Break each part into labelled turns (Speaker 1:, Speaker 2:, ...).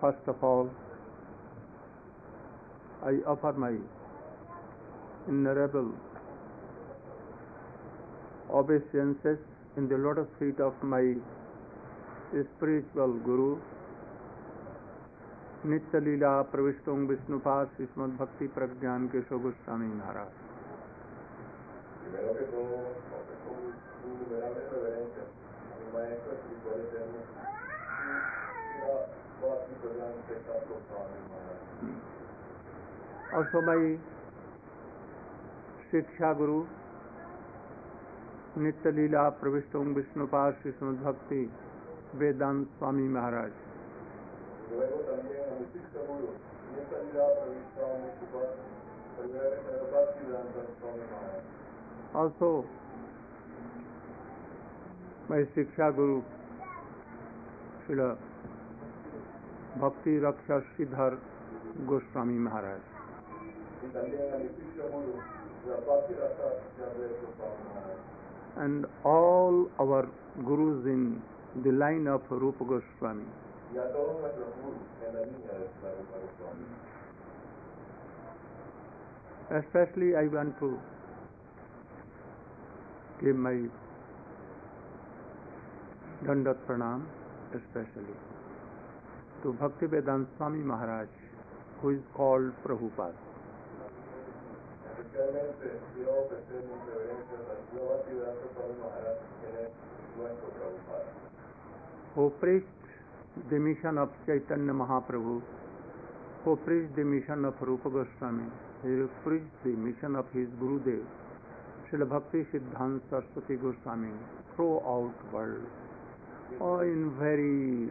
Speaker 1: First of all, I offer my innumerable obeisances in the lotus feet of my spiritual Guru, Nitya Leela Pravishtung Vishnupad Srimad Bhakti Pragyan Keshav Goswami Maharaj.
Speaker 2: Primero que todo, ofrezco mi innumerable reverencia a mi maestro espiritual eterno, Srila Bhakti Pragyan Keshav Goswami Maharaj.
Speaker 1: Also my Shiksha Guru, Nitya Leela Pravishtung Vishnupad Srimad Bhakti Vedant Swami Maharaj.
Speaker 2: Luego también a mi Shiksha Guru, Nitya Leela Pravishtung Vishnupad Bhakti Vedanta Swami Maharaj.
Speaker 1: Also my Shiksha Guru, Srila Bhakti Raksha Sridhar Goswami Maharaj.
Speaker 2: Y también a mi Shiksha Guru, Srila Bhakti Raksha Sridhar Goswami Maharaj.
Speaker 1: And all our Gurus in the line of Rupa Goswami.
Speaker 2: Y a todos nuestros gurus en la línea de la Rupa Goswami.
Speaker 1: Especially I want to give my Dandat Pranam especially to Bhaktivedanta Swami Maharaj, who is called Prabhupada.
Speaker 2: Especialmente quiero ofrecer mis reverencias al Srila Bhaktivedanta Swami Maharaj, quien es nuestro Prabhupada,
Speaker 1: who preached the mission of Chaitanya Mahaprabhu, who preached the mission of Rupa Goswami, he preached the mission of his Gurudev, Srila Bhakti Siddhanta Saraswati Goswami, throughout world, in very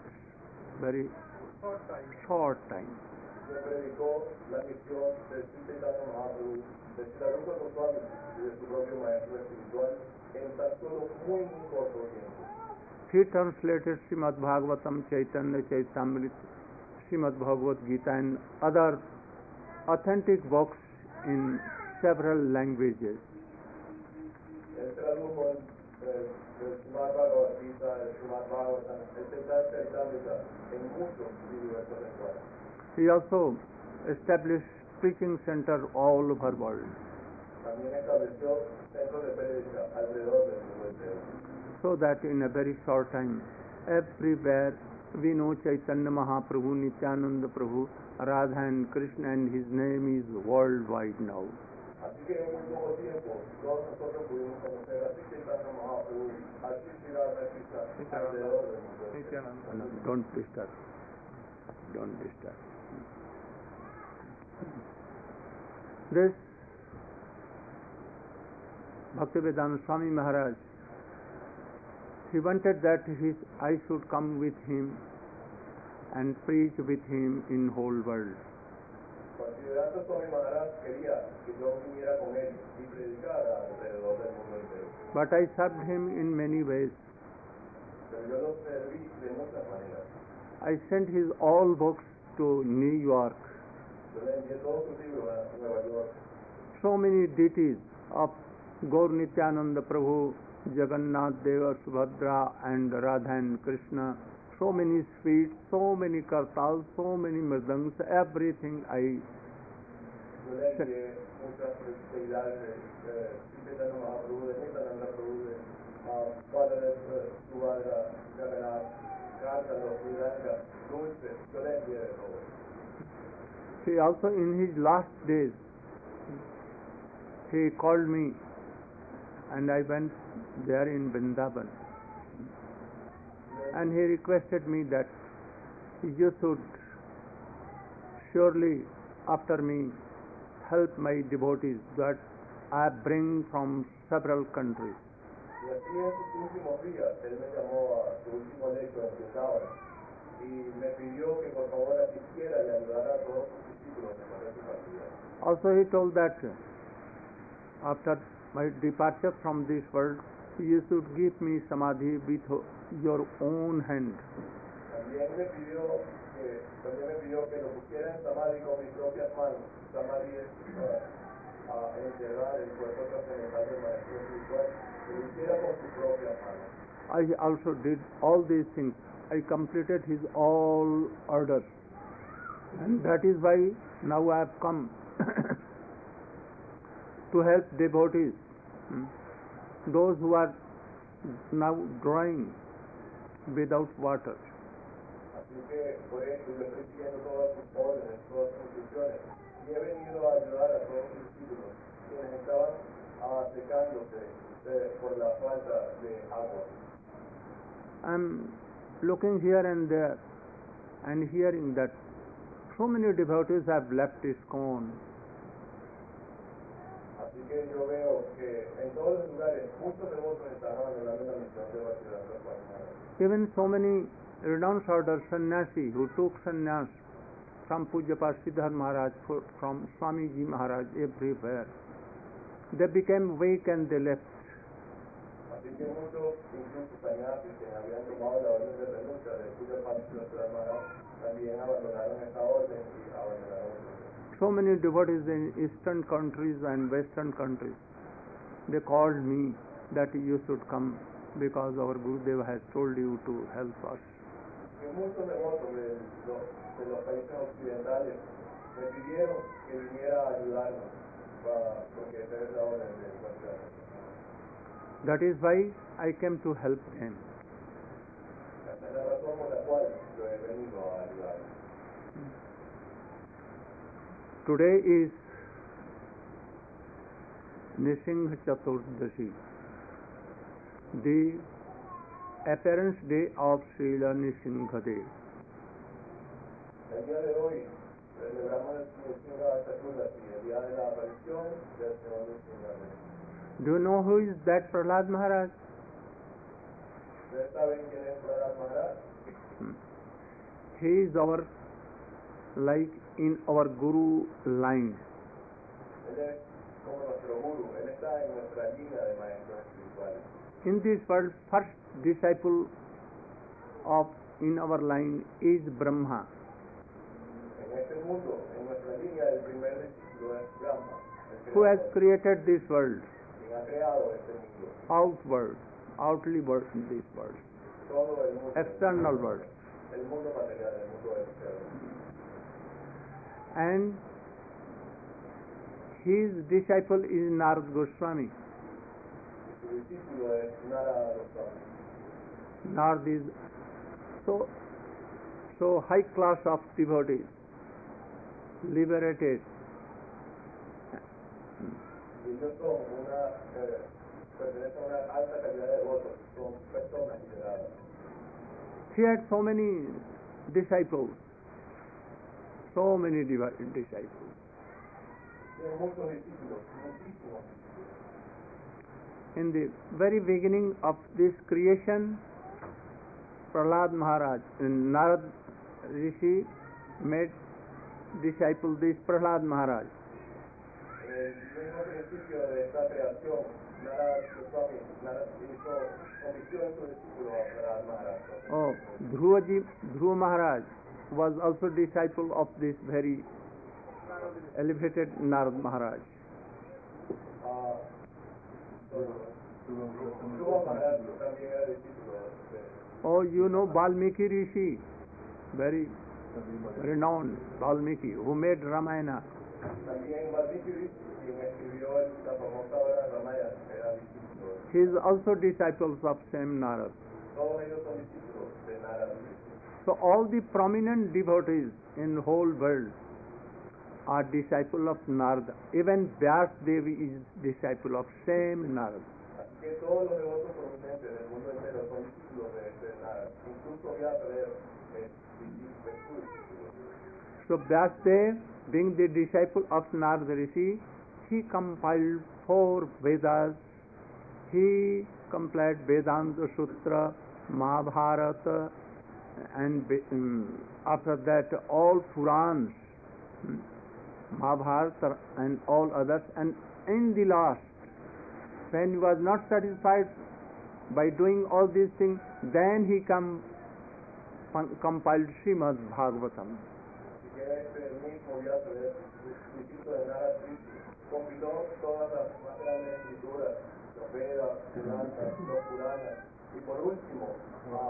Speaker 1: short time.
Speaker 2: quien predicó la misión de Sri Chaitanya Mahaprabhu, de Srila Rupa Goswami y de su propio maestro espiritual en tan solo muy corto tiempo.
Speaker 1: He translated Srimad Bhagavatam, Chaitanya Chaitamrita, Srimad Bhagavad Gita and other authentic books in several languages.
Speaker 2: Él tradujo el Srimad Bhagavad Gita, el Srimad Bhagavatam, el Chaitanya Chaitamrita en muchos y diversos lenguajes.
Speaker 1: He also established preaching center all over world.
Speaker 2: También estableció centros de prédica alrededor del mundo entero.
Speaker 1: So that in a very short time, everywhere we know Chaitanya Mahaprabhu, Nityananda Prabhu, Radha and Krishna, and his name is worldwide now.
Speaker 2: Así que en muy poco tiempo todos nosotros pudimos conocer a Sri Chaitanya Mahaprabhu, a Sri Radha Krishna alrededor del mundo entero.
Speaker 1: No, don't disturb. Don't disturb. This Bhaktivedanta Swami Maharaj, he wanted that I should come with him and preach with him in whole world.
Speaker 2: Bhaktivedanta Swami Maharaj quería que yo viniera con él y predicara alrededor del mundo entero.
Speaker 1: But I served him in many ways.
Speaker 2: Pero yo lo serví de muchas maneras.
Speaker 1: I sent his all books to New York.
Speaker 2: Yo le envié todos sus libros a Nueva York.
Speaker 1: So many deities of Gaur Nityananda Prabhu, Jagannath Deva, Subhadra and Radha and Krishna, so many sweets, so many kartals, so many mridangs, everything I
Speaker 2: Yo le envié muchas deidades de Sri Chaitanya Mahaprabhu, de Nityananda Prabhu, de Padre Subhadra, Jagannath, cántaros, mridanga, dulces, yo le envié de todo.
Speaker 1: He also in his last days, he called me and I went there in Vrindavan. And he requested me that you should surely after me help my devotees that I bring from several countries.
Speaker 2: Y así en sus últimos días, él me llamó a su último lecho en Vrindavan y me pidió que por favor asistiera y ayudara a todos sus discípulos en la su partida.
Speaker 1: Also he told that after my departure from this world, you should give me samadhi with your own hand.
Speaker 2: También me pidió que lo pusiera en samadhi con mis propias manos. Samadhi es encerrar el cuerpo trascendental del maestro espiritual, que lo hiciera con sus propias manos.
Speaker 1: I also did all these things I completed his all orders, and that is why now I have come to help devotees, those who are now drawing without water.
Speaker 2: Así que por eso yo estoy siguiendo todas sus órdenes, todas sus instrucciones, y he venido a ayudar a todos mis discípulos, quienes estaban secándose por la falta de agua.
Speaker 1: I'm looking here and there and hearing that so many devotees have left ISKCON.
Speaker 2: Así que yo veo que en todos los lugares muchos devotos están abandonando la misión de Bhaktivedanta Swami Maharaj.
Speaker 1: Even so many renounced order sannyasi who took sannyas from Pujyapad Siddhar Maharaj, from Swamiji Maharaj, everywhere, they became weak and they left.
Speaker 2: Así que muchos, incluso sannyasis que habían tomado la orden de renuncia de Pujyapad Siddhar Maharaj, también abandonaron esta orden y abandonaron.
Speaker 1: So many devotees in eastern countries and western countries, they called me that you should come because our Gurudev has told you to help us.
Speaker 2: Y muchos devotos de los países occidentales me pidieron que viniera a ayudarnos porque esa es la orden de Bhaktivedanta.
Speaker 1: That is why I came to help them.
Speaker 2: Esa es la razón por la cual yo he venido a ayudarlos.
Speaker 1: Today is Nisingha Chaturdashi, the appearance day of Srila Nisinghadev.
Speaker 2: El día de hoy celebramos el Nisingha Chaturdashi, el día de la aparición del Señor Nisinghadev.
Speaker 1: Do you know who is that Prahlad Maharaj?
Speaker 2: ¿Ustedes saben quién es Prahlad Maharaj?
Speaker 1: He is our, like in our Guru line.
Speaker 2: Él es como nuestro Guru, él está en nuestra línea de maestros espirituales.
Speaker 1: In this world, first disciple of in our line is Brahma.
Speaker 2: En este mundo, en nuestra línea, el primer discípulo es Brahma,
Speaker 1: Who has created this world,
Speaker 2: quien ha creado este mundo,
Speaker 1: outward, outly world in this world,
Speaker 2: todo el mundo,
Speaker 1: external world.
Speaker 2: el mundo material, el mundo externo.
Speaker 1: And his disciple is Narad Goswami.
Speaker 2: Y su discípulo es Narada Goswami.
Speaker 1: Narad is so high class of devotees, liberated.
Speaker 2: Y ellos son pertenecen a una alta calidad de devotos, son personas liberadas.
Speaker 1: He had so many disciples, so many disciples.
Speaker 2: Tiene muchos discípulos, muchísimos.
Speaker 1: In the very beginning of this creation, Prahlad Maharaj, Narad Rishi made disciple this Prahlad Maharaj.
Speaker 2: En el mismo principio de esta creación, Narada Goswami convirtió en su discípulo a Prahlad Maharaj.
Speaker 1: Oh, Dhruva Maharaj was also disciple of this very elevated Narad Maharaj.
Speaker 2: Dhruva Maharaj también era discípulo de
Speaker 1: Oh, you know Valmiki Rishi, very renowned Valmiki, who made Ramayana.
Speaker 2: también Valmiki Rishi, quien escribió la famosa obra Ramayana, era discípulo.
Speaker 1: He is also disciples of same Narad.
Speaker 2: Todos ellos son discípulos de Narada.
Speaker 1: So all the prominent devotees in the whole world are disciple of Narada. Even Vyas Devi is disciple of same Narada.
Speaker 2: Así que todos los devotos prominentes del mundo entero son discípulos de Narada. Incluso Vyasadeva es discípulo.
Speaker 1: So Vyasadeva, being the disciple of Narada Rishi, he compiled 4 Vedas. He compiled Vedanta Sutra, Mahabharata, and after that all Purans, Mahabharata and all others. And in the last, when he was not satisfied by doing all these things, then he compiled Srimad Bhagavatam.
Speaker 2: Así que este mismo Vyasadeva, discípulo de Narada Rishi, compiló todas las más grandes escrituras, los Vedas, Vedanta, los Puranas, y por último,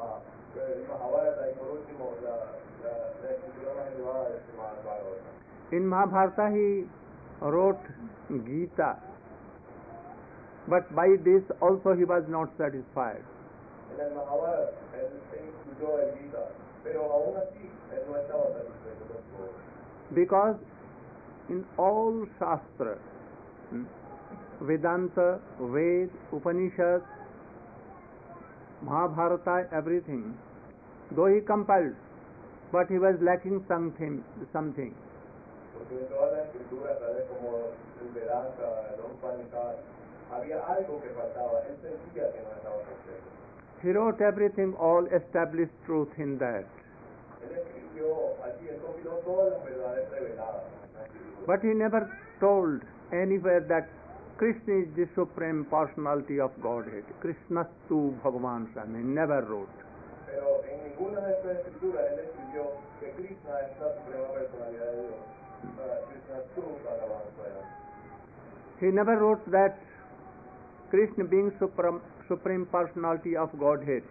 Speaker 2: el Mahabharata y por último la escritura más elevada de Srimad Bhagavatam.
Speaker 1: In Mahabharata he wrote Gita, but by this also he was not satisfied.
Speaker 2: En el Mahabharata él incluyó el Gita, pero aún así él no estaba satisfecho con su obra.
Speaker 1: Because in all Shastra, Vedanta, Ved, Upanishad, Mahabharata, everything, though he compiled, but he was lacking something.
Speaker 2: Porque en todas las escrituras, tales como el Vedanta, los Upanishads, había algo que faltaba, él sentía que no estaba completo.
Speaker 1: He wrote everything, all established truth in that.
Speaker 2: Él escribió allí, él compiló todas las verdades reveladas en la escritura.
Speaker 1: But he never told anywhere that Krishna is the supreme personality of Godhead. Krishnastu Bhagavan Swami. Never wrote.
Speaker 2: Pero en ninguna de estas escrituras él escribió que Krishna es la suprema personalidad de Dios. Krishna tu Bhagavan Swayam.
Speaker 1: He never wrote that Krishna being supreme personality of Godhead.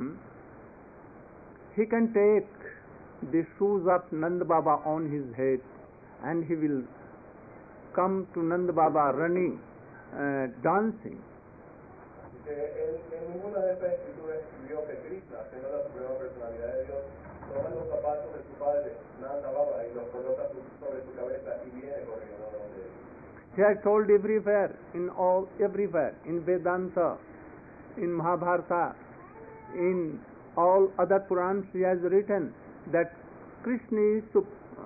Speaker 1: He can take the shoes of Nanda Baba on his head and he will come to Nanda Baba running, dancing.
Speaker 2: Así que él en ninguna de estas escrituras escribió que Krishna, siendo la suprema personalidad de Dios, toma los zapatos de su padre, Nanda Baba, y los coloca sobre su cabeza y viene corriendo donde él.
Speaker 1: He has told everywhere, in Vedanta, in Mahabharata, in all other Purans, he has written that Krishna is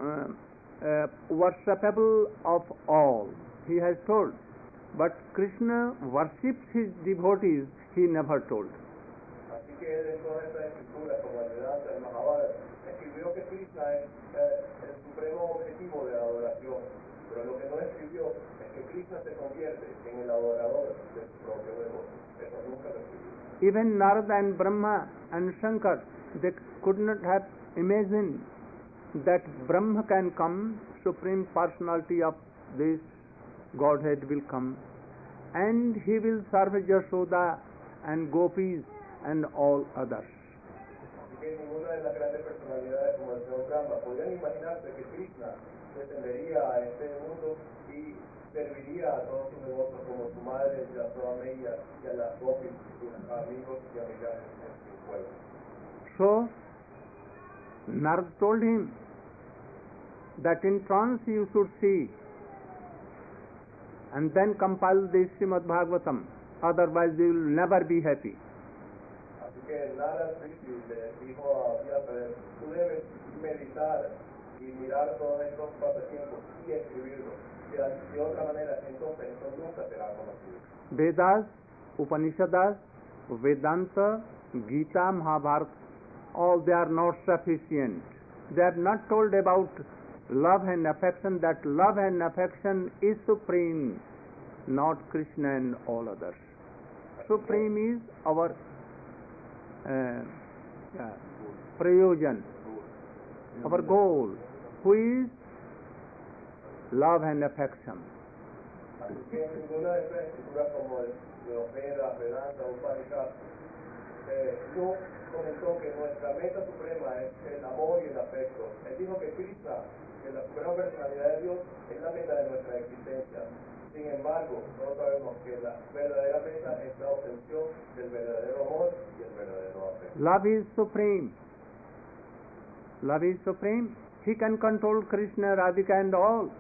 Speaker 1: worshipable of all. He has told. But Krishna worships his devotees, he never told.
Speaker 2: Así que él en todas estas escrituras, como el Vedanta, el Mahabharata, escribió que Krishna es el supremo objetivo de la adoración. Pero lo que no escribió es que Krishna se convierte en el adorador de su propio devoto. Eso nunca lo escribió.
Speaker 1: Even Narada and Brahma and Shankar, they could not have imagined that Brahma can come, supreme personality of this Godhead will come, and he will serve Yashoda and Gopis and all others.
Speaker 2: Así que ninguna de las grandes personalidades como el señor Brahma podían imaginarse que Krishna descendería a este mundo y serviría a todos sus devotos como su madre, Yashoda Meya, y a las Gopis, sus amigos y amigas en su pueblo.
Speaker 1: So, Narada told him that in trance you should see and then compile the Srimad Bhagavatam, otherwise you will never be happy.
Speaker 2: Así que Narada le dijo a Vyasa, tú debes meditar y mirar todos estos pasatiempos y escribirlos. De otra manera, entonces esto nunca será conocido.
Speaker 1: Vedas, Upanishads, Vedanta, Gita, Mahabharata, all they are not sufficient. They have not told about love and affection, that love and affection is supreme, not Krishna and all others. Supreme is our prayojan, our goal, who is love and affection.
Speaker 2: Así que en ninguna de estas escrituras como los Vedas, Vedanta, Upanishad, no comentó que nuestra meta suprema es el amor y el afecto. Él dijo que Krishna, que la suprema personalidad de Dios, es la meta de nuestra existencia. Sin embargo, todos sabemos que la verdadera meta es la obtención del verdadero amor y el verdadero afecto.
Speaker 1: Love is supreme. Love is supreme. He can control Krishna, Radhika and all.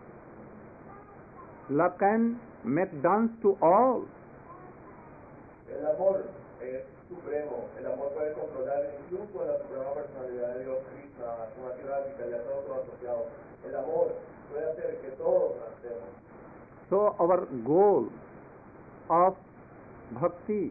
Speaker 1: Love can make dance to all.
Speaker 2: El amor es supremo. El amor puede controlar incluso a la suprema personalidad de Dios, Krishna, Srimati Radhika y a todos sus asociados. El amor puede hacer que todos nacemos.
Speaker 1: So our goal of bhakti,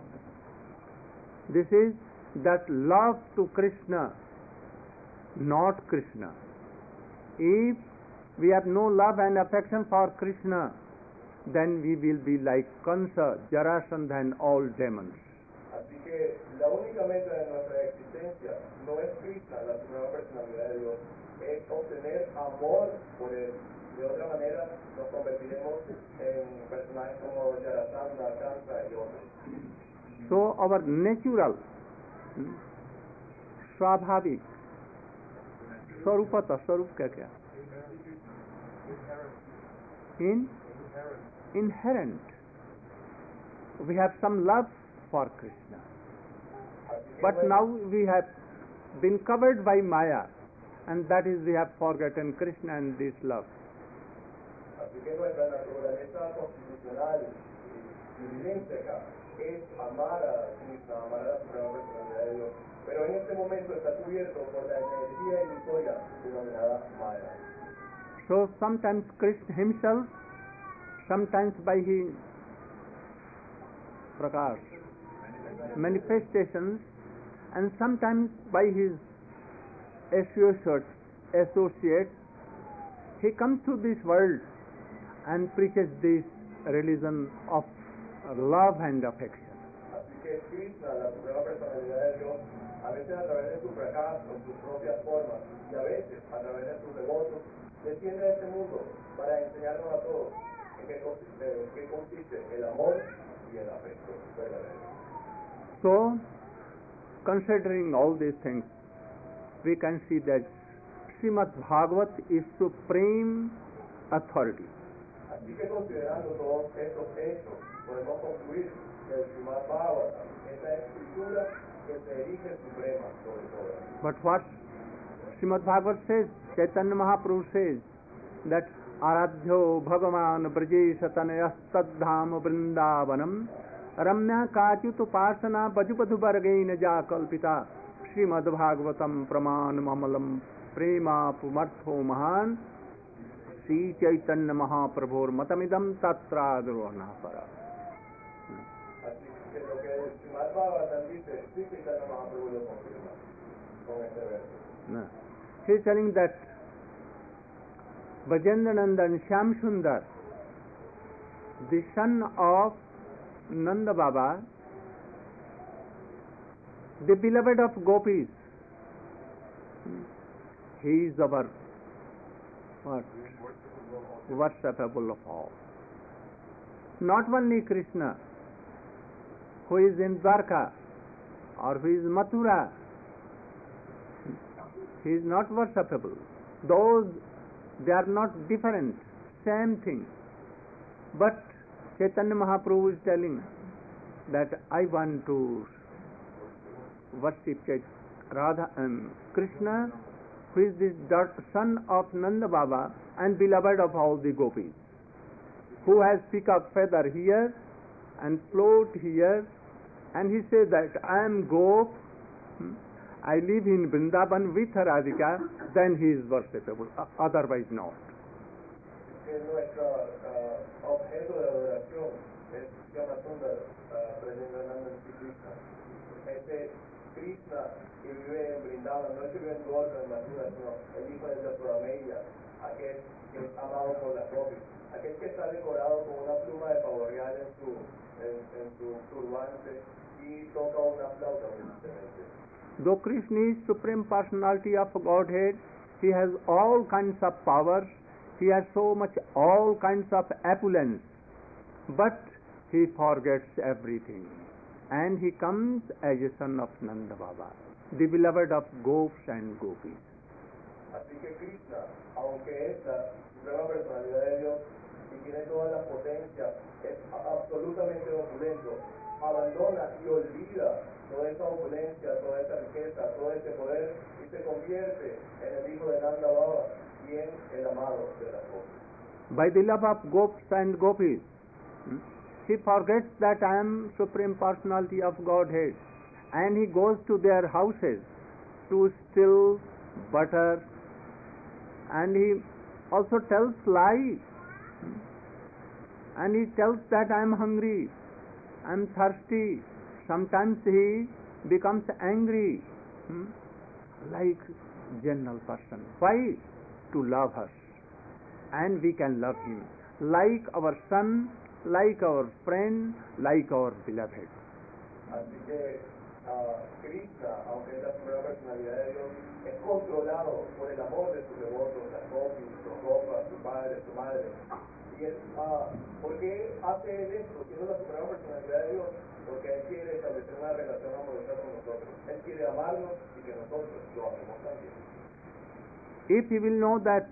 Speaker 1: this is that love to Krishna, not Krishna. If we have no love and affection for Krishna, then we will be like Kansa, Jarasandha and all demons.
Speaker 2: Así que la única meta de nuestra existencia no es Krishna, la suprema personalidad de Dios, es obtener amor por Él. De otra manera, nos convertiremos en personajes como Jarasandha, Kansa y otros.
Speaker 1: So our natural स्वाभाविक, स्वरूपतः, स्वरूप क्या क्या, in inherent. We have some love for Krishna, but now we have been covered by Maya, and that is we have forgotten Krishna and this love.
Speaker 2: Así que nuestra naturaleza constitucional y intrínseca es amar a Krishna, amar a la Suprema Personalidad de Dios, pero en este momento está cubierto por la energía ilusoria denominada Maya.
Speaker 1: So sometimes Krishna himself, sometimes by his prakash, manifestations, and sometimes by his associates, he comes to this world and preaches this religion of love and affection.
Speaker 2: Así que Krishna, la Suprema Personalidad de Dios, a veces a través de su fracaso, en sus propias formas, y a veces a través de sus devotos, desciende a este mundo para enseñarnos a todos en qué consiste el amor y el afecto verdadero.
Speaker 1: So, considering all these things, we can see that Srimad Bhagavat is supreme authority.
Speaker 2: Así que considerando todos estos hechos, podemos concluir que el Srimad Bhagavatam es la escritura que se erige suprema sobre todas.
Speaker 1: But what Srimad Bhagavat says, Chaitanya Mahaprabhu says, that Aradhyo Bhagavan Brajesh Tanayastadham Vrindavanam Ramya Katyut Pasana Bajupadu Vargain Jakalpita Srimad Bhagavatam Praman Mamalam Prema Pumartho Mahan Sri Chaitanya Mahaprabhu Matamidam Tatra Drona Para.
Speaker 2: Así que lo que el Srimad Bhagavatam dice, Sri Chaitanya Mahaprabhu lo confirma con este verso.
Speaker 1: He is telling that Brajendranandan Shyam Sundar, the son of Nanda Baba, the beloved of gopis, he is our what? Worshipable of all. Not only Krishna, who is in Dwarka or who is Mathura, he is not worshipable. Those, they are not different, same thing. But Chaitanya Mahaprabhu is telling that I want to worship Radha and Krishna, who is the son of Nanda Baba and beloved of all the gopis, who has peacock feather here and float here, and he says that I am Gop, I live in Vrindavan with Radhika, then he is worshipable, otherwise not.
Speaker 2: Que nuestro objeto de adoración es Yamasundar, Brajendranandan Sri Krishna. Este Krishna que vive en Vrindavan, no es que vive en Dwarka, en Mathura, sino el hijo de Yasodamaya, aquel que es amado por las gopis, aquel que está decorado con una pluma de pavo real en su turbante y toca una flauta evidentemente.
Speaker 1: Though Krishna is Supreme Personality of Godhead, he has all kinds of powers, he has so much all kinds of opulence, but he forgets everything. And he comes as a son of Nanda Baba, the beloved of Gops and Gopis.
Speaker 2: Así que Krishna, aunque es la Suprema Personalidad de Dios y tiene toda la potencia, es absolutamente opulento, abandona y olvida toda esa opulencia, toda esa riqueza, todo ese poder y se convierte en el hijo de Nanda Baba y en el amado de las gopis.
Speaker 1: By the love of Gops and Gopis, he forgets that I am Supreme Personality of Godhead, and he goes to their houses to steal butter, and he also tells lies, and he tells that I am hungry, I am thirsty. Sometimes he becomes angry, like general person. Why? To love us, and we can love him like our son, like our friend, like our beloved.
Speaker 2: Así que Krishna, aunque es la Suprema Personalidad de Dios, es controlado por el amor de sus devotos, las gopis, sus gopas, su padre, su madre. Y él, porque ha hace Él esto, siendo la suprema personalidad de Dios? Porque Él quiere establecer una relación amorosa con nosotros. Él quiere amarnos y que nosotros lo amemos también.
Speaker 1: If you will know that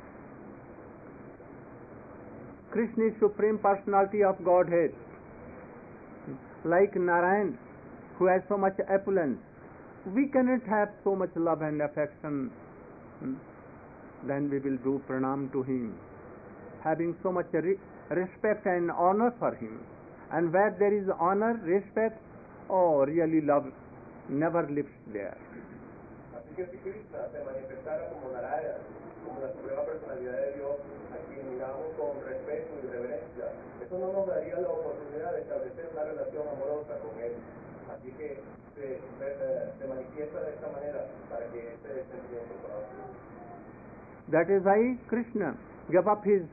Speaker 1: Krishna is Supreme Personality of Godhead, like Narayan, who has so much opulence, we cannot have so much love and affection. Then we will do pranam to him, having so much respect and honor for him. And where there is honor, respect, oh, really love never lives there.
Speaker 2: Así que si Krishna se manifestara como Narayana, como la suprema personalidad de Dios, a quien miramos con respeto y reverencia, eso no nos daría la oportunidad de establecer una relación amorosa con Él. Así que se manifiesta de esta manera para que ese sentimiento pueda ocurrir.
Speaker 1: That is why Krishna gave up his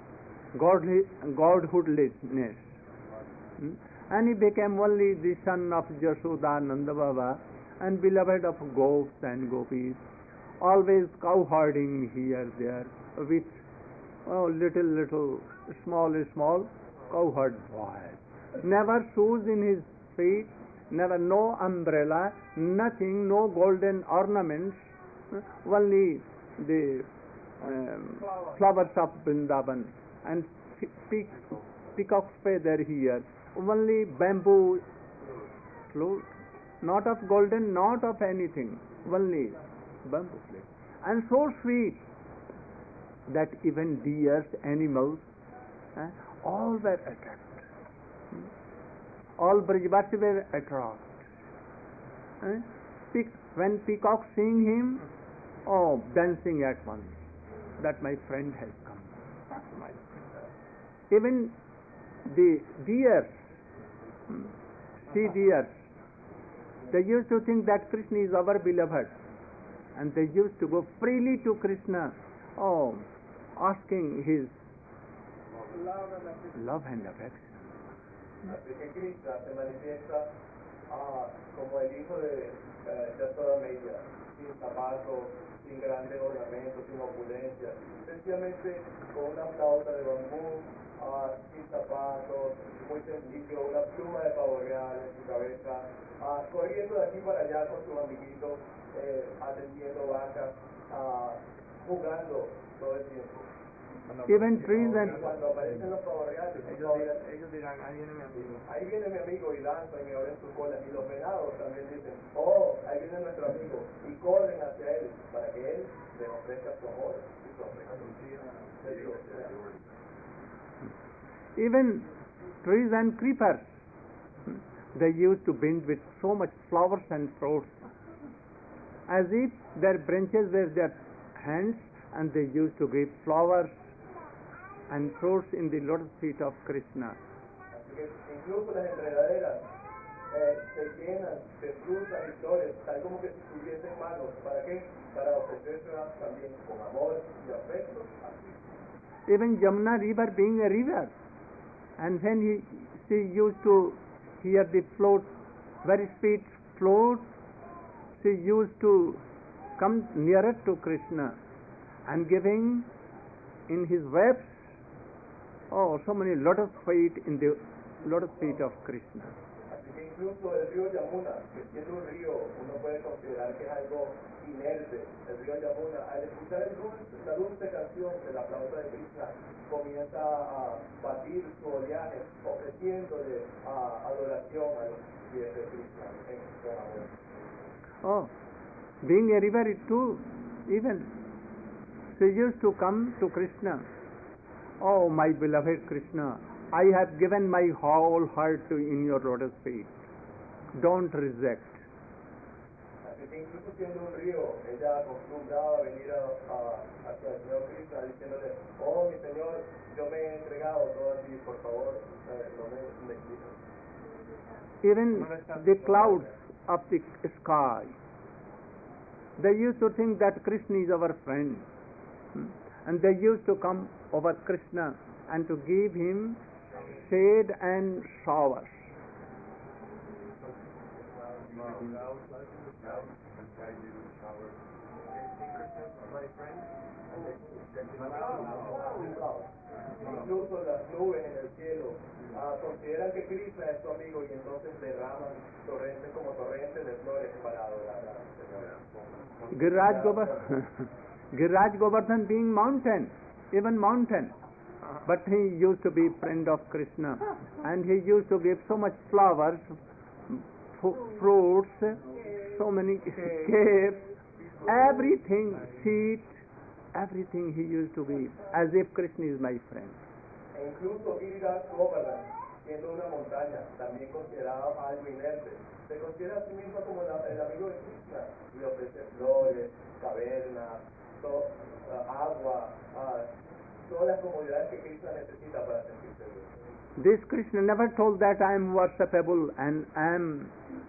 Speaker 1: godhoodlessness, and he became only the son of Jashoda Nanda Baba and beloved of gops and gopis, always cowherding here there with little small cowherd boys. Never shoes in his feet, never no umbrella, nothing, no golden ornaments, only the flowers of Vrindavan and peacock's feather here, only bamboo flute, not of golden, not of anything, only bamboo flute. And so sweet that even deers, animals, all were attracted. All Brajvasi were attracted. When peacock seeing him, dancing at once, that my friend has come. Even the deers, sea deers, they used to think that Krishna is our beloved, and they used to go freely to Krishna, asking his love and affection.
Speaker 2: Así que Krishna se manifiesta como el hijo de Yashoda Meya, sin zapatos, sin grandes ornamentos, sin opulencia, sencillamente con una flauta de bambú, sin zapatos, muy sencillo, una pluma de pavo real en su cabeza, corriendo de aquí para allá con sus amiguitos, atendiendo vacas, jugando todo el tiempo.
Speaker 1: Even trees and
Speaker 2: cuando aparecen los pavos reales,
Speaker 3: ellos dirán,
Speaker 2: ahí viene mi amigo y lanza y me abren sus colas. Y los venados también dicen, ahí viene nuestro amigo, y corren hacia él para que él les ofrezca su amor y su afecto.
Speaker 1: even trees and creepers, they used to bend with so much flowers and fruits, as if their branches were their hands, and they used to give flowers and fruits in the lotus feet of Krishna.
Speaker 2: Así que incluso las enredaderas se llenan de frutas y flores, tal como que si tuviesen manos. ¿Para qué? Para ofrecérselas también con amor y afecto a Krishna.
Speaker 1: Even Jamuna river being a river, and when she used to hear the float, very sweet float, she used to come nearer to Krishna and giving in his webs so many lotus feet in the lotus feet of Krishna.
Speaker 2: Así que incluso el río Yamuna, que siendo un río, uno puede considerar que es algo inerte, el río Yamuna, al escuchar la dulce canción de la flauta de Krishna, comienza a batir su oleaje, ofreciéndole adoración a los pies de Krishna con amor.
Speaker 1: Being a river too, even she used to come to Krishna. Oh, my beloved Krishna, I have given my whole heart to in your lotus feet. Don't reject.
Speaker 2: Así que incluso siendo un río, ella acostumbraba a venir hacia el Señor Krishna diciéndole, mi Señor, yo me he entregado todo a ti, por favor, no me quites.
Speaker 1: Even the clouds of the sky, they used to think that Krishna is our friend. And they used to come over Krishna and to give him shade and showers.
Speaker 2: Incluso las nubes en el cielo consideran que Krishna es su amigo y entonces derraman torrentes como torrentes de flores para adorar al Señor.
Speaker 1: Giriraj Govardhan being mountain, even mountain, but he used to be friend of Krishna, and he used to give so much flowers, fruits, so many caves, everything, seed, everything he used to give, as if Krishna is my friend.
Speaker 2: E incluso Giriraj Govardhan, siendo una montaña, también considerado algo inerte, se considera a sí mismo como el amigo de Krishna y le ofrece flores, cavernas, agua, todas las comodidades que Krishna necesita para sentirse bien.
Speaker 1: This Krishna never told that I am worshipable and I am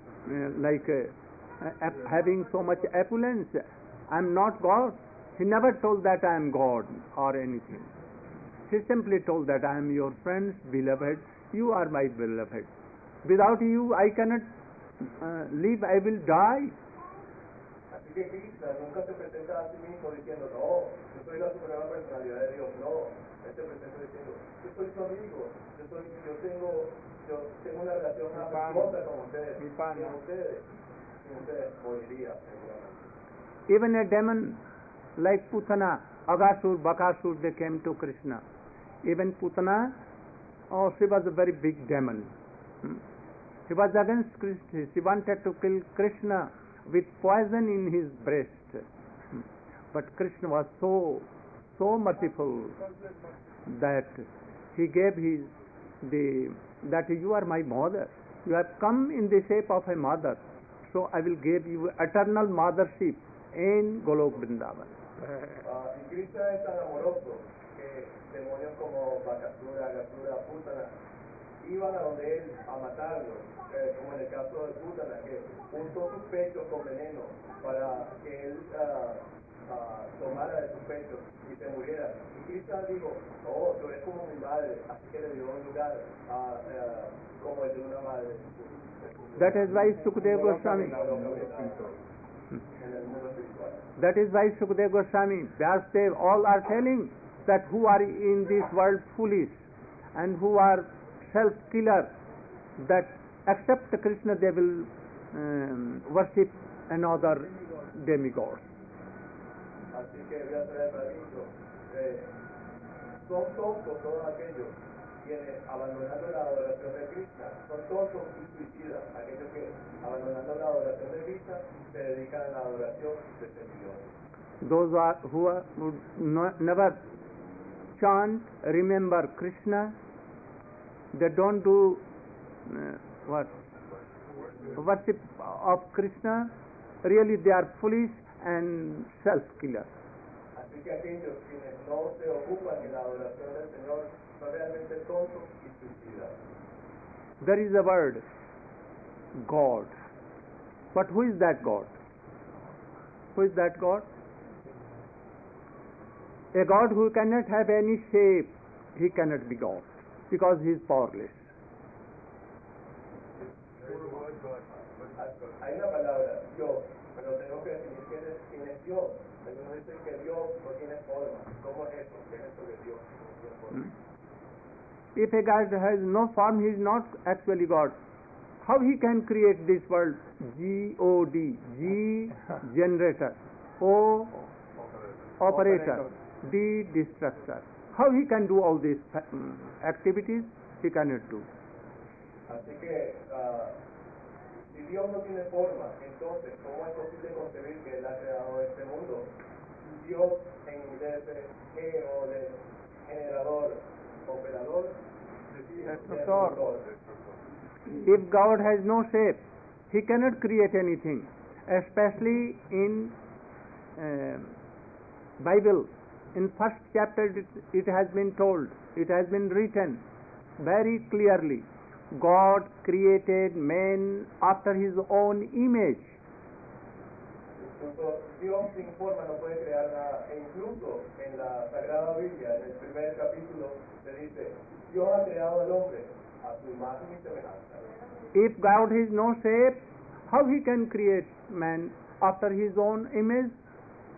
Speaker 1: having so much opulence. I am not God. He never told that I am God or anything. He simply told that I am your friend, beloved. You are my beloved. Without you, I cannot live. I will die.
Speaker 2: Así que Krishna nunca se presenta a sí mismo diciendo, no, yo soy la suprema personalidad de Dios. No, él se presenta diciendo, yo soy su amigo, yo tengo una relación afectuosa con ustedes. Sin ustedes moriría seguramente.
Speaker 1: Even a demon like Putana, Aghasur, Bakasur, they came to Krishna. Even Putana, she was a very big demon. She was against Krishna. She wanted to kill Krishna with poison in his breast. But Krishna was so merciful that he gave that you are my mother. You have come in the shape of a mother. So I will give you eternal mothership in Golok Vrindavan.
Speaker 2: Y Krishna es tan amoroso que demonios como Bakasura, Aghasura, Putana iban a donde él a matarlo, como en el caso de Putana, que untó sus pechos con veneno para que él tomara de sus pechos y se muriera. Y Krishna dijo, oh, tú eres como mi madre, así que le dio un lugar como el de una madre.
Speaker 1: That is why Sukadeva Goswami. That is why Sukadeva Goswami, Vyasdev, all are telling that who are in this world foolish and who are self-killer, that except Krishna they will worship another demigod.
Speaker 2: Así que Vyasdev ha dicho, son tontos todos aquellos quienes abandonando la adoración de Krishna, son tontos y suicidas, aquellos que abandonando la adoración de Krishna se dedican a la adoración de semidioses.
Speaker 1: Those who never chant, remember Krishna, they don't do worship of Krishna, really they are foolish and self-killer.
Speaker 2: Así que aquellos quienes no se ocupan en la adoración del Señor son realmente tontos y suicidas.
Speaker 1: There is a word, God. But who is that God? Who is that God? A God who cannot have any shape, he cannot be God because he is powerless.
Speaker 2: Hay una palabra, Dios, pero tenemos que definir quién es Dios. Algunos dicen que Dios no tiene forma. ¿Cómo es eso? ¿Qué es eso de Dios? No tiene forma.
Speaker 1: If a God has no form, he is not actually God. How he can create this world? G-O-D, G, generator, O, operator, D, destructor. How he can do all these activities? He cannot do.
Speaker 2: Así que, si Dios no tiene forma, entonces, ¿cómo es posible concebir que Él ha creado este mundo? Dios, en inglés, G-O de generador, operador, destructor.
Speaker 1: If God has no shape, he cannot create anything. Especially in Bible, in first chapter it has been told, it has been written very clearly, God created man after his own image.
Speaker 2: Dios sin forma no puede crear nada, e incluso en la Sagrada Biblia, en el primer capítulo, se dice, Dios ha creado al hombre a su imagen y semejanza.
Speaker 1: If God has no shape, how he can create man after his own image?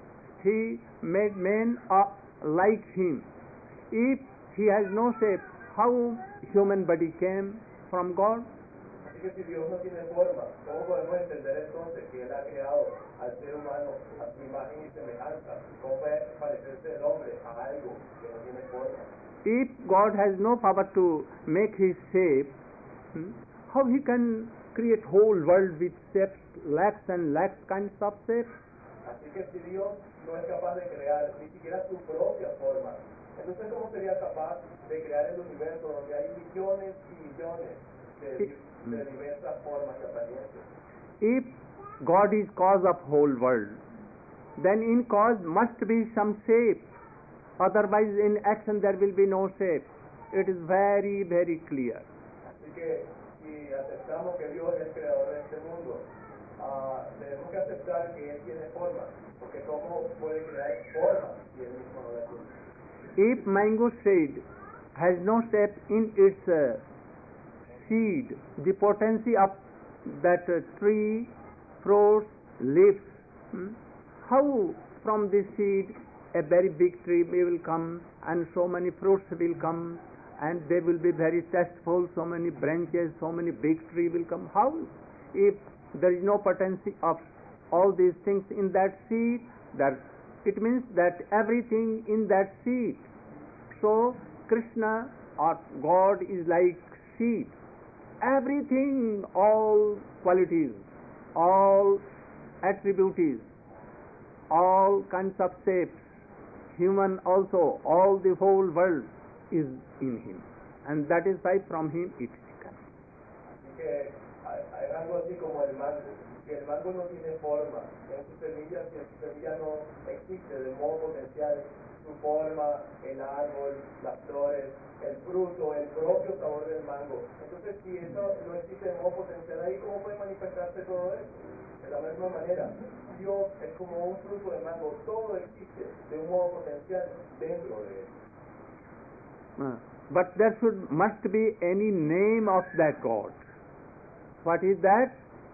Speaker 1: He made man like him. If he has no shape, how human body came from God?
Speaker 2: Así que si Dios no tiene forma, ¿cómo podemos entender entonces que Él ha creado al ser humano a su imagen y semejanza? ¿Cómo puede parecerse el hombre a algo que no tiene forma?
Speaker 1: If God has no power to make his shape, how he can create whole world with shapes, lakhs and lakhs kinds of shapes?
Speaker 2: Así que si Dios no es capaz de crear ni siquiera su propia forma, entonces ¿cómo sería capaz de crear el universo donde hay millones y millones de diversas formas y apariencias?
Speaker 1: If God is cause of whole world, then in cause must be some shape. Otherwise in action there will be no shape. It is very, very clear.
Speaker 2: Así que si aceptamos que Dios es el creador de este mundo, tenemos que aceptar que Él tiene forma, porque ¿cómo puede crear forma si Él mismo no la tiene?
Speaker 1: If mango seed has no shape in its seed, the potency of that tree, fruits, leaves, how from this seed a very big tree will come and so many fruits will come and they will be very tasteful, so many branches, so many big tree will come. How? If there is no potency of all these things in that seed, that it means that everything in that seed. So Krishna or God is like seed. Everything, all qualities, all attributes, all kinds of shapes, human also, all the whole world is in him, and that is why from him it comes.
Speaker 2: Así que hay algo así como el mango. Si el mango no tiene forma en su semilla, si en su semilla no existe de modo potencial su forma, el árbol, las flores, el fruto, el propio sabor del mango, entonces si eso no existe de modo potencial ahí, ¿cómo puede manifestarse todo eso? De la misma manera, Dios es como un fruto de mango, todo existe de un modo potencial dentro de él.
Speaker 1: But there must be any name of that God. What is that?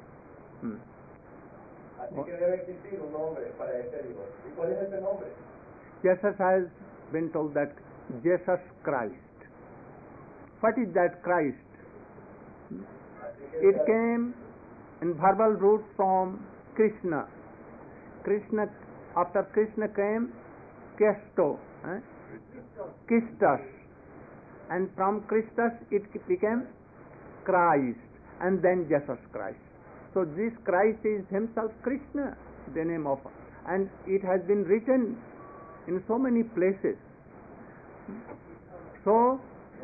Speaker 2: Así que debe existir un nombre para ese Dios. ¿Y cuál es ese nombre?
Speaker 1: Jesus has been told that Jesus Christ. What is that Christ? It came in verbal root from Krishna. Krishna, after Krishna came Kesto, Christus, and from Christus it became Christ, and then Jesus Christ. So this Christ is himself Krishna, the name of, and it has been written in so many places. So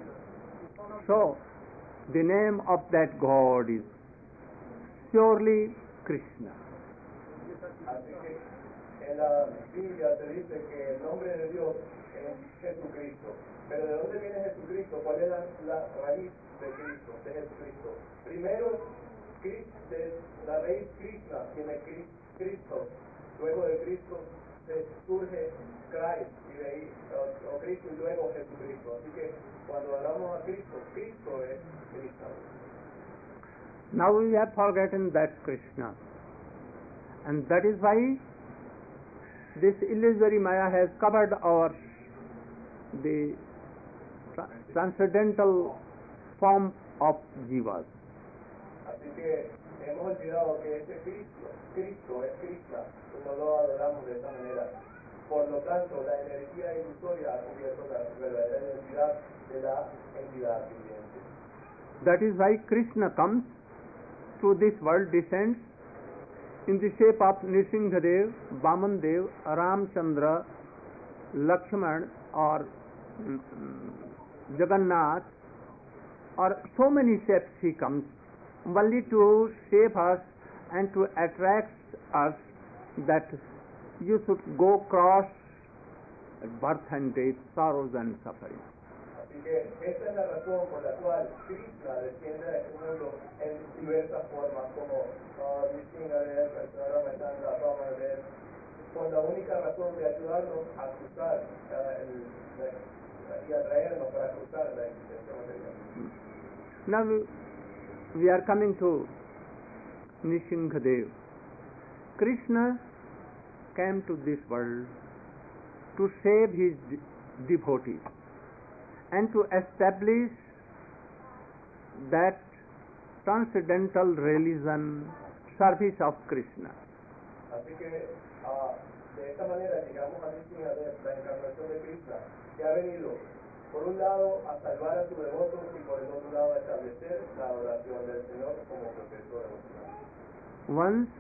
Speaker 1: the name of that God is surely Krishna.
Speaker 2: Así que en la Biblia se dice que el nombre de Dios es Jesucristo. Pero ¿de dónde viene Jesucristo? ¿Cuál es la raíz de Cristo, de Jesucristo? Primero, la raíz Krishna tiene Cristo. Luego de Cristo surge Christ, y de ahí, o Cristo y luego Jesucristo. Así que cuando hablamos a Cristo, Cristo es Cristo.
Speaker 1: Now we have forgotten that Krishna, and that is why this illusory Maya has covered the transcendental form of jivas.
Speaker 2: Así que hemos olvidado que ese Cristo es Krishna, y no lo adoramos de esa manera. Por lo tanto, la energía ilusoria ha cubierto la verdadera identidad de la entidad viviente.
Speaker 1: That is why Krishna comes to this world, descends in the shape of Nrsimhadev, Vamandev, Ramchandra, Lakshman, or Jagannath, or so many shapes he comes, only to shape us and to attract us that you should go cross birth and death, sorrows and suffering.
Speaker 2: Así que esta es la razón por la cual Krishna desciende a este mundo en diversas formas, como Nrsimhadev, Ramchandra, Vamandev, con la única razón de ayudarnos a cruzar y atraernos para cruzar la existencia material.
Speaker 1: Now we are coming to Nrsimhadev. Krishna came to this world to save his devotees, and to establish that transcendental religion, service of Krishna.
Speaker 2: Así que de esta manera llegamos a distinguir la encarnación de Krishna, que ha venido por un lado a salvar a sus devotos y por el otro lado a establecer la adoración del Señor como proceso devocional.
Speaker 1: Once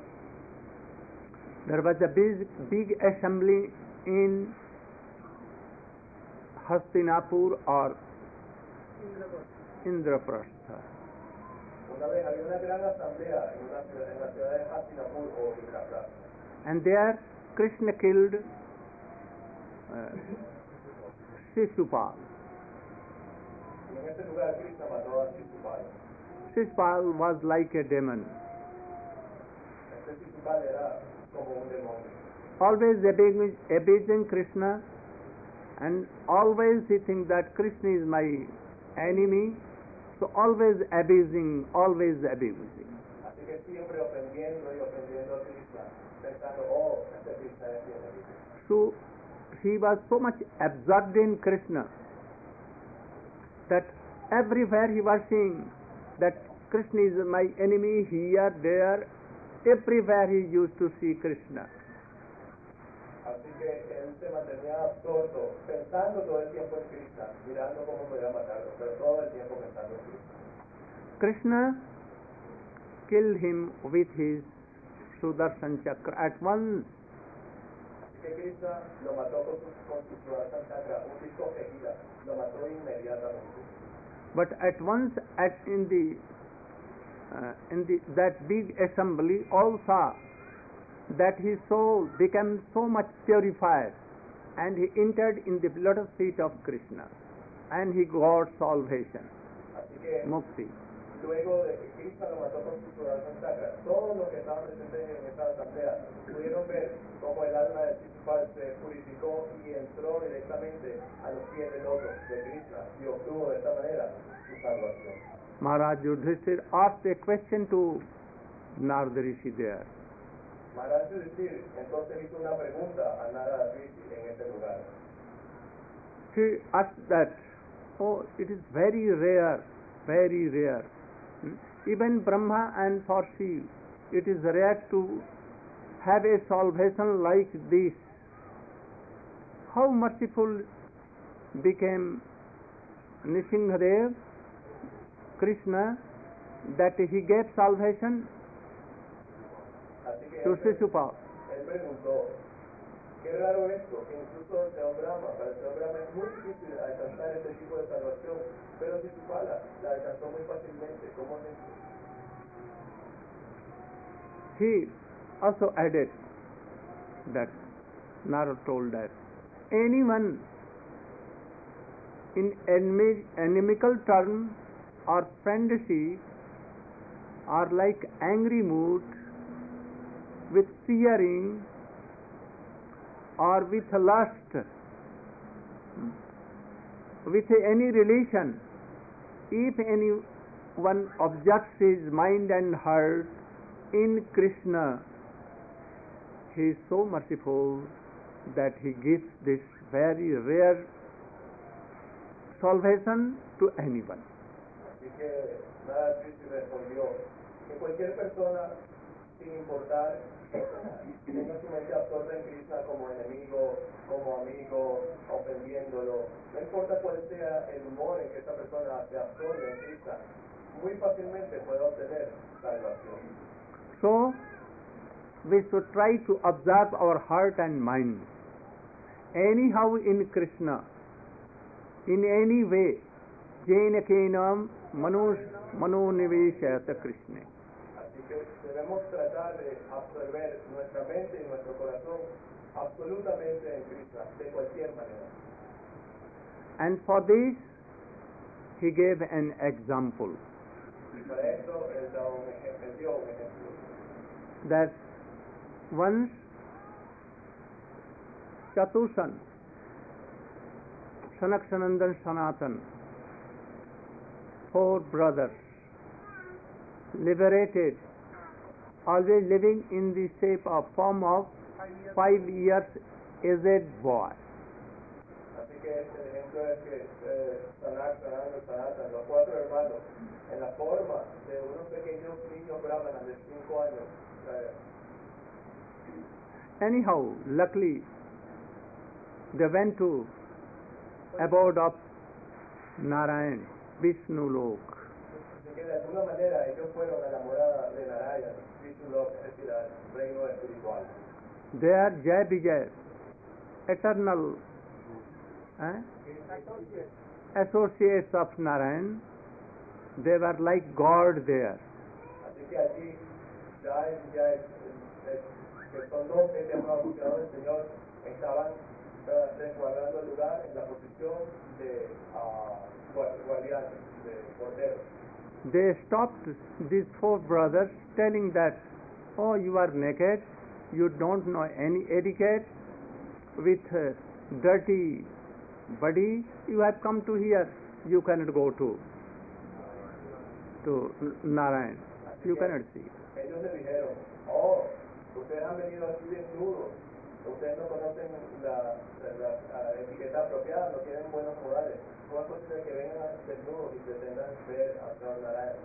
Speaker 1: there was a big assembly in Hastinapur or Indraprastha.
Speaker 2: Una vez había una gran asamblea en la ciudad de Hastinapur o Indraprastha.
Speaker 1: And there Krishna killed Shishupal.
Speaker 2: Y en este lugar Krishna mató a Shishupal.
Speaker 1: Shishupal was like a demon,
Speaker 2: Este Shishupal era como un demonio.
Speaker 1: always abusing Krishna, and always he thinks that Krishna is my enemy, so always abusing.
Speaker 2: Así que siempre ofendiendo a Krishna, pensando, oh, este Krishna es mi enemigo.
Speaker 1: So he was so much absorbed in Krishna that everywhere he was seeing that Krishna is my enemy, here, there, everywhere he used to see Krishna.
Speaker 2: Así que él se mantenía absorto, pensando todo el tiempo en Krishna, mirando cómo podía matarlo, pero todo el tiempo pensando en Krishna.
Speaker 1: Krishna killed him with his Sudarshan Chakra at once.
Speaker 2: Así que Krishna lo mató con su Sudarshan Chakra, un disco que gira, lo mató inmediatamente.
Speaker 1: But at once, in that big assembly, all saw that his soul became so much purified, and he entered in the lotus feet of Krishna, and he got salvation,
Speaker 2: Así que
Speaker 1: mukti.
Speaker 2: luego de que Krishna lo mató con su Sudarshan Chakra, todos los que estaban presentes en esta asamblea pudieron ver cómo el alma de Shishupal se purificó y entró directamente a los pies del loto de Krishna y obtuvo de esta manera su salvación.
Speaker 1: Maharaj Yudhishthir asked a question to Narada Rishi there.
Speaker 2: Maharaj Yudhishthir entonces hizo una pregunta a Narada Rishi en este lugar.
Speaker 1: He asked that, oh, it is very rare. Even Brahma and for Shiva, it is rare to have a salvation like this. How merciful became Nrsimhadev, Krishna, that he gave salvation
Speaker 2: Así que
Speaker 1: to Shishupal.
Speaker 2: él preguntó, qué raro esto, que incluso el Señor Brahma, para el Señor Brahma es muy difícil alcanzar este tipo de salvación, pero Shishupala la alcanzó muy fácilmente. ¿Cómo es esto?
Speaker 1: He also added that Narada told that anyone in inimical term or friendship or like angry mood with fearing or with lust, with any relation, if anyone objects his mind and heart in Krishna, he is so merciful that he gives this very rare salvation to anyone.
Speaker 2: Así que Narada Rishi respondió que cualquier persona, sin importar que tenga su mente absorta en Krishna como enemigo, como amigo, ofendiéndolo, no importa cuál sea el humor en que esta persona se absorbe en Krishna, muy fácilmente puede obtener salvación.
Speaker 1: So, we should try to observe our heart and mind. Anyhow in Krishna, in any way, jena kenam manoniveshayata Krishna.
Speaker 2: Así que debemos tratar de absorber nuestra mente y nuestro corazón absolutamente en Krishna, de cualquier manera.
Speaker 1: And for this, he gave an example
Speaker 2: Y para esto él dio un ejemplo.
Speaker 1: that once Chatushan, Sanak Sanandan Sanatan, 4 brothers, liberated, always living in the shape of form of 5 years aged boy.
Speaker 2: Así que el ejemplo es que Sanatan, los 4 hermanos, en la forma de unos pequeños niños brahmanas de 5 años.
Speaker 1: Anyhow, luckily, they went to abode of Narayan, Vishnu Lok.
Speaker 2: Así que de alguna manera ellos fueron a la morada de Narayana, Vishnu Lok, es decir, al reino espiritual.
Speaker 1: There, Jai Vijay, eternal associates of Narayan, they were like God there.
Speaker 2: Así que allí que son dos eternos buscadores del Señor, estaban resguardando el lugar en la posición de guardianes, de porteros.
Speaker 1: They stopped these 4 brothers telling that, oh, you are naked, you don't know any etiquette, with dirty body, you have come to here, you cannot go to Narayan, you cannot see.
Speaker 2: Ellos le dijeron, oh, ustedes han venido aquí desnudos, ustedes no conocen la etiqueta apropiada, no tienen buenos modales. ¿Cómo es posible que vengan desnudos y pretendan ver a Señor Narayana?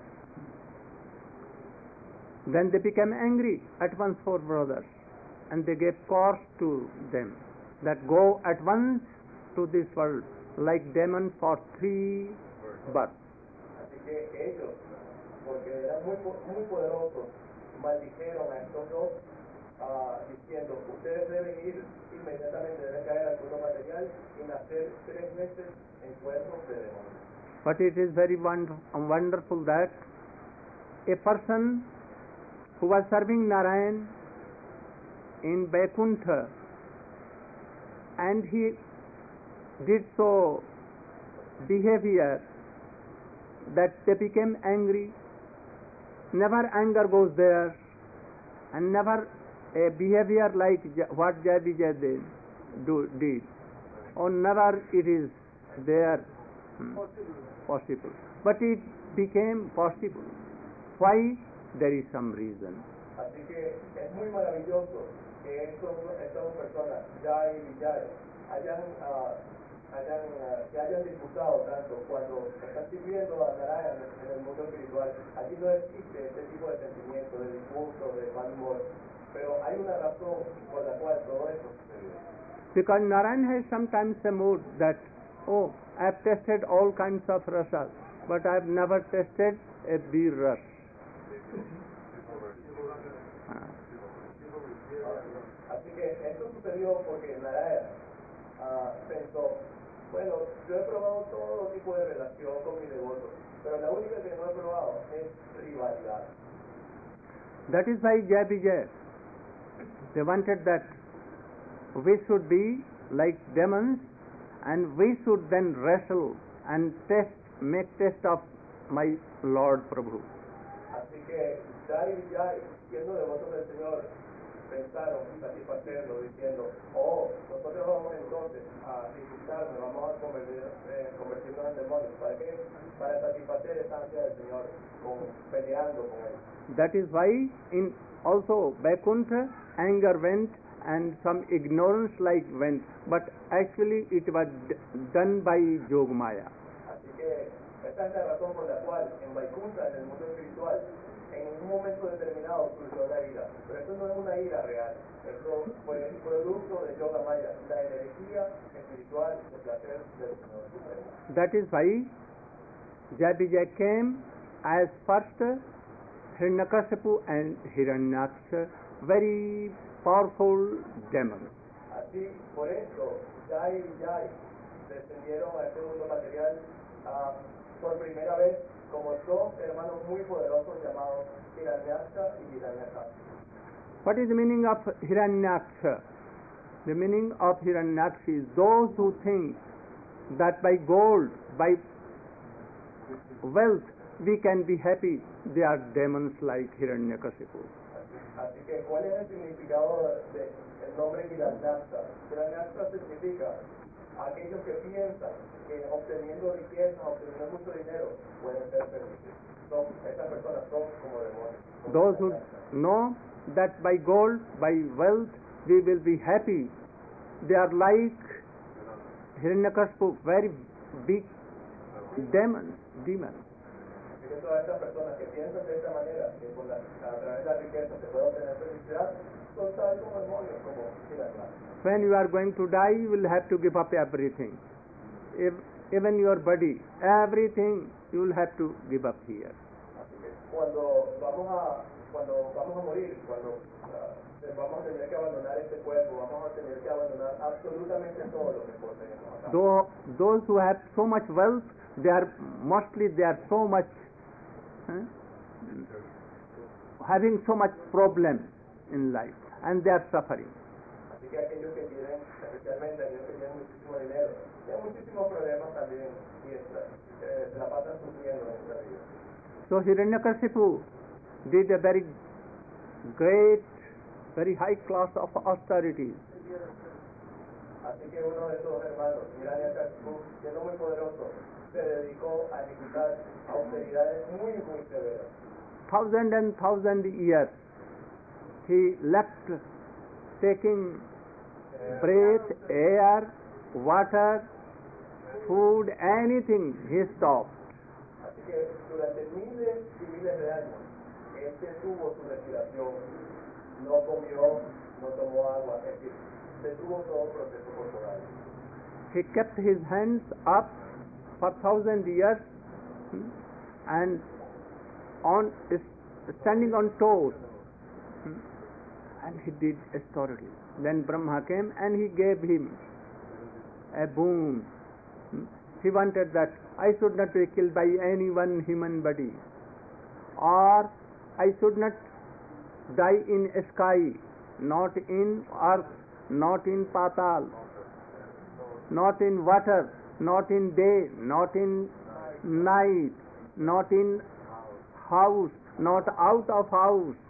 Speaker 1: Then they became angry at once, 4 brothers, and they gave course to them that go at once to this world like demons for 3 births.
Speaker 2: Así que ellos, porque eran muy poderosos, maldijeron a estos dos diciendo, ustedes deben ir inmediatamente, deben caer al mundo material y nacer 3 meses en cuerpos de demonios.
Speaker 1: But it is very wonderful that a person who was serving Narayan in Vaikuntha, and he did so behavior that they became angry. Never anger goes there, and never a behavior like what Jai Vijay did. Or never it is there possible. But it became possible. Why? There is some reason.
Speaker 2: Así que es muy maravilloso que estas dos personas, Jai y Vijay, se hayan disputado tanto cuando están sirviendo a Narayana en el mundo espiritual. Allí no existe este tipo de sentimiento, de disgusto, de mal humor, pero hay una razón por la cual todo esto sucedió.
Speaker 1: Because Narayan has sometimes a mood that, oh, I have tested all kinds of rasas, but I have never tested a beer ras.
Speaker 2: Así que esto sucedió porque Narayana pensó, bueno, yo he probado todo tipo de relación con mi devoto, pero la única que no he probado es rivalidad.
Speaker 1: That is why Jai Vijay, they wanted that we should be like demons and we should then wrestle and make test of my Lord Prabhu.
Speaker 2: Así que Jai y Vijay, siendo devotos del Señor, pensaron satisfacerlo diciendo, oh, nosotros vamos entonces a disfrutarnos, vamos a convertirnos en demonios. ¿Para qué? Para satisfacer esa ansia del Señor, peleando con él.
Speaker 1: That is why in also Vaikuntha anger went and some ignorance like went, but actually it was done by Yogamaya.
Speaker 2: Así que esta es la razón por la cual en Vaikuntha, en el mundo espiritual, en un momento determinado surgió la ira, pero esto no es una ira real, esto fue el producto de Yoga Maya, la energía espiritual de placer del Señor Supremo.
Speaker 1: That is why Jai Vijay came as first Hiranyakashipu and Hiranyaksha, very powerful demons.
Speaker 2: Así, por eso, Jai y Vijay descendieron a este mundo material por primera vez como dos hermanos muy poderosos llamados Hiranyaksha y Hiranyakashipu.
Speaker 1: What is the meaning of Hiranyaksha? The meaning of Hiranyaksha is those who think that by gold, by wealth, we can be happy. They are demons like Hiranyakashipu.
Speaker 2: Así que, ¿cuál es el significado del nombre Hiranyaksha? Hiranyaksha significa aquellos que piensan que obteniendo riqueza, obteniendo mucho dinero, pueden ser felices. Estas personas son como demonios.
Speaker 1: Those who know that by gold, by wealth, we will be happy, they are like Hiranyakashipu, very big demon.
Speaker 2: Es que todas estas personas que piensan de esta manera, que a través de la riqueza se puede obtener felicidad, son tal como demonios, como tiranas.
Speaker 1: When you are going to die, you will have to give up everything. Even your body, everything you will have to give up here.
Speaker 2: Así que cuando vamos a morir, cuando vamos a tener que abandonar este cuerpo, vamos a tener que abandonar absolutamente todo lo que poseemos acá.
Speaker 1: Those who have so much wealth, they are so much having so much problem in life, and they are suffering.
Speaker 2: Así que aquellos que tienen, especialmente aquellos que tienen muchísimo dinero, tienen muchísimos problemas también y se la pasan sufriendo en esta vida.
Speaker 1: So Hiranyakashipu did a very great, very high class of austerities.
Speaker 2: Así que uno de esos hermanos, Hiranyakashipu, siendo muy poderoso, se dedicó a ejecutar austeridades muy severas.
Speaker 1: 1,000 years he left taking breath, air, water, food, anything, he stopped.
Speaker 2: Así que durante miles y miles de años, tuvo su respiración, no comió, no tomó agua, es decir, detuvo todo proceso corporal.
Speaker 1: He kept his hands up for 1,000 years and standing on toes, and he did austerity. Then Brahma came and he gave him a boon. He wanted that I should not be killed by any one human body, or I should not die in sky, not in earth, not in patal, not in water, not in day, not in night, not in house, not out of house.